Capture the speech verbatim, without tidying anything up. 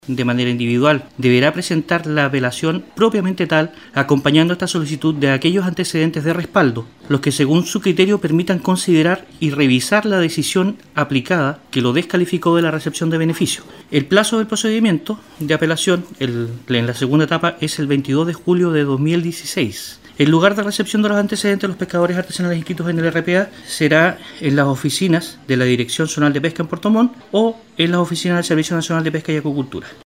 de manera individual, deberá presentar la apelación propiamente tal, acompañando esta solicitud de aquellos antecedentes de respaldo, los que según su criterio permitan considerar y revisar la decisión aplicada que lo descalificó de la recepción de beneficio. El plazo del procedimiento de apelación el, en la segunda etapa es el veintidós de julio de dos mil dieciséis. El lugar de recepción de los antecedentes de los pescadores artesanales inscritos en el R P A será en las oficinas de la Dirección Zonal de Pesca en Puerto Montt o en las oficinas del Servicio Nacional de Pesca y Acuicultura.